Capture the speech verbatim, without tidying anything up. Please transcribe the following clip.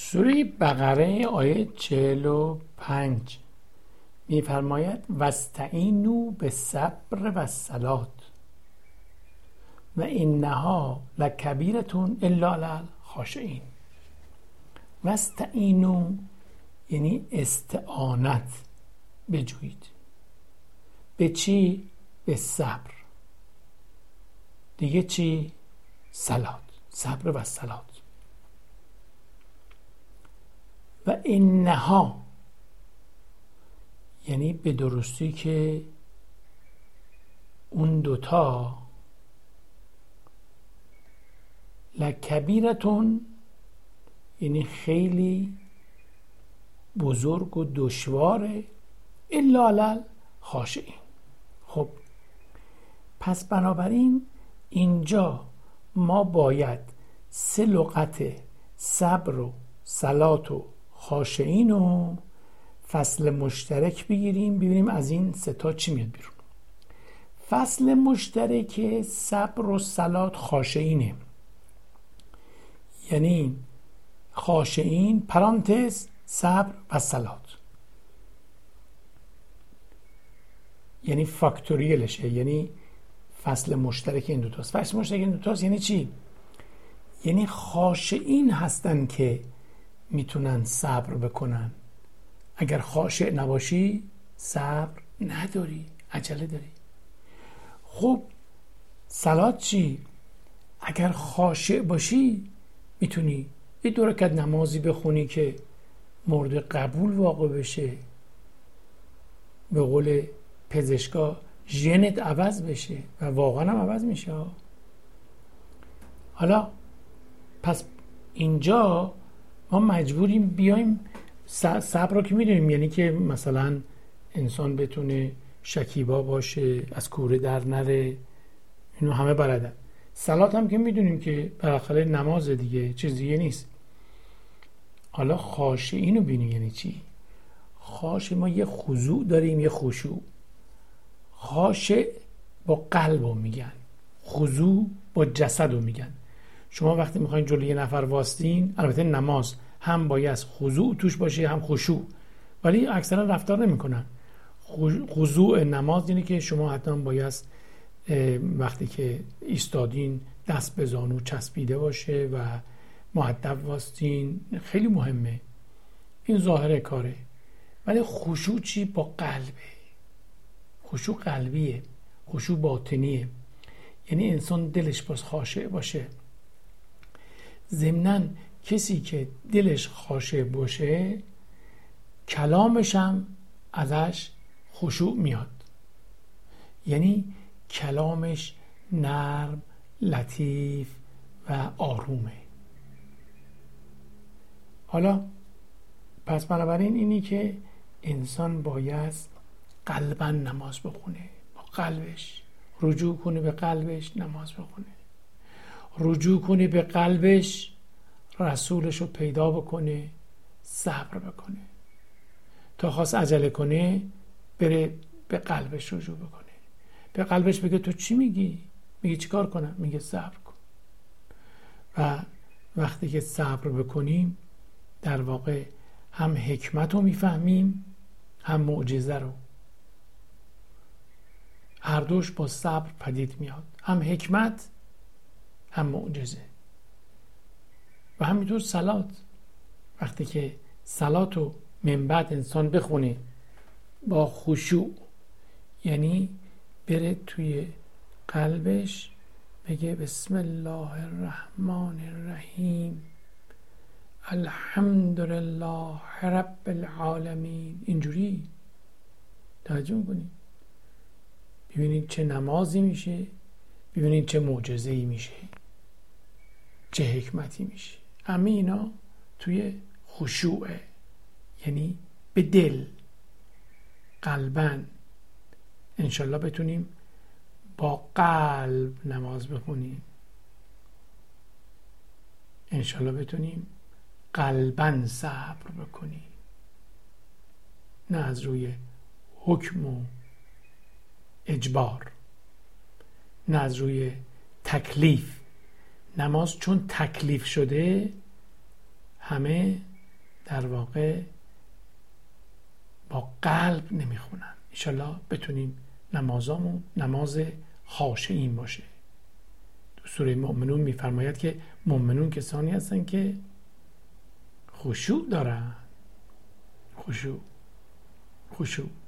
سوره بقره آیه چهل و پنج می‌فرماید واستعینوا بالصبر والصلاة و انها لکبیرة الا علی الخاشعین. واستعینوا یعنی استعانت بجویید. به چی؟ به صبر. دیگه چی؟ صلات. صبر و صلات. و انها یعنی به درستی که اون دوتا لکبیرتون یعنی خیلی بزرگ و دشواره الا علی الخاشعین. خب پس بنابراین اینجا ما باید سه لغت صبر و صلات و خاشعین و فصل مشترک بگیریم ببینیم از این سه تا چی میاد بیرون. فصل مشترک صبر و صلات خاشعینه، یعنی خاشعین پرانتز صبر و صلات، یعنی فاکتوریلشه، یعنی فصل مشترک این دوتاست. فصل مشترک این دوتاست یعنی چی؟ یعنی خاشعین هستن که میتونن صبر بکنن. اگر خاشع نباشی صبر نداری، عجله داری. خب صلات چی؟ اگر خاشع باشی میتونی یه دو رکعت نمازی بخونی که مورد قبول واقع بشه، به قول پزشکا ژنت عوض بشه و واقعا هم عوض میشه. حالا پس اینجا ما مجبوریم بیایم صبر رو که میدونیم یعنی که مثلا انسان بتونه شکیبا باشه، از کوره در نره، اینو همه بلدن. صلات هم که میدونیم که بالاخره نماز دیگه، چیز دیگه نیست. حالا خاشعین رو ببینیم یعنی چی؟ خاشع ما یه خضوع داریم، یه خشوع. خاشع با قلب رو میگن، خضوع با جسد رو میگن. شما وقتی میخواین جلوی یه نفر واستین، البته نماز هم باید خضوع توش باشه هم خشوع، ولی اکثرا رفتار نمیکنن. خضوع نماز یعنی که شما حتما باید وقتی که ایستادین دست به زانو چسبیده باشه و مؤدب واستین، خیلی مهمه. این ظاهر کاره. ولی خشوع چی؟ با قلبه. خشوع قلبیه، خشوع باطنیه، یعنی انسان دلش باز خاشع باشه. ضمناً کسی که دلش خاشع باشه کلامش هم ازش خشوع میاد، یعنی کلامش نرم، لطیف و آرومه. حالا پس بنابراین اینی که انسان باید قلباً نماز بخونه، با قلبش رجوع کنه، به قلبش نماز بخونه، رجوع کنه به قلبش، رسولش رو پیدا بکنه، صبر بکنه. تا خواست عجله کنه بره به قلبش رجوع بکنه، به قلبش بگه تو چی میگی؟ میگه چی کار کنم؟ میگه صبر کن. و وقتی که صبر بکنیم در واقع هم حکمت رو میفهمیم هم معجزه رو. هر دوش با صبر پدید میاد، هم حکمت هم معجزه. و همینطور صلات، وقتی که صلات رو من بعد انسان بخونه با خشوع، یعنی بره توی قلبش بگه بسم الله الرحمن الرحیم الحمدلله رب العالمین، اینجوری توجه میکنید. ببینید چه نمازی میشه، ببینید چه معجزه‌ای میشه، چه حکمتی میشه. همه اینا توی خشوعه، یعنی به دل، قلباً. انشالله بتونیم با قلب نماز بخونیم، انشالله بتونیم قلباً صبر بکنیم، نه از روی حکم و اجبار، نه از روی تکلیف. نماز چون تکلیف شده همه در واقع با قلب نمیخونن. انشالله بتونیم نمازامون نماز خاشعین باشه. تو سوره مؤمنون میفرماید که مؤمنون کسانی هستن که خشوع دارن. خشوع خشوع